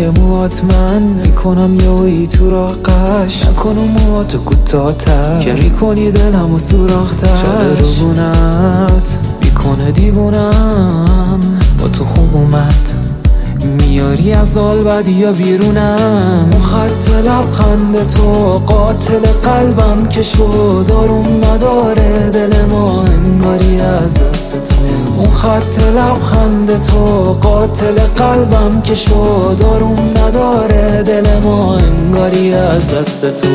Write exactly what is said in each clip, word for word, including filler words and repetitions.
موی موات من میکنم یهویی تو راقش، نکنم موهاتو کوتاه‌تر که میکنی دلمو سوراخ‌تر. شاله روبونت میکنه دیوونم، با تو خوب اومد میاری از آل بدی یا بیرونم. اون خط لبخند تو قاتل قلبم که شد آروم نداره دل ما انگاری از دست تو. اون خط لبخند تو قاتل قلبم که شد آروم نداره دل ما انگاری از دست تو.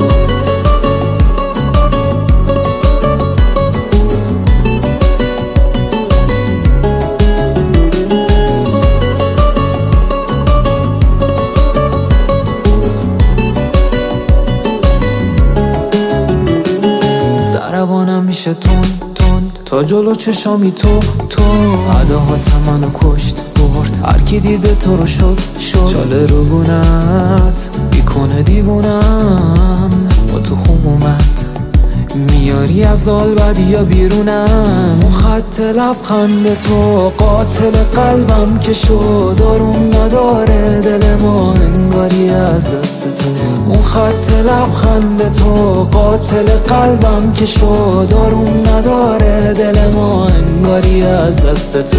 ضربانم میشه تند تند تا جلو چشامی تو تو عداهات منو کشت برد، هر کی دیده تو رو شد شد. شاله روبونت بیکنه دیوونم، با تو خوب اومد میاری از آل بدی یا بیرونم. اون خط لبخند تو قاتل قلبم که شد آروم نداره دل ما انگاری از دست تو. اون خط لبخند تو قاتل قلبم که شد آروم نداره دل ما انگاری از دست تو.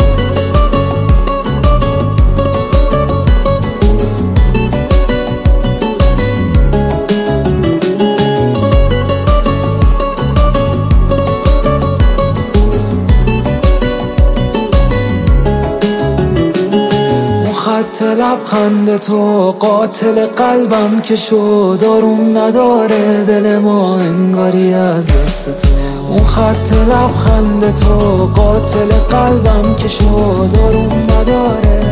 خط لبخند تو قاتل قلبم که شد آروم نداره دل ما انگاری از دست تو. اون خط لبخند تو قاتل قلبم که شد آروم نداره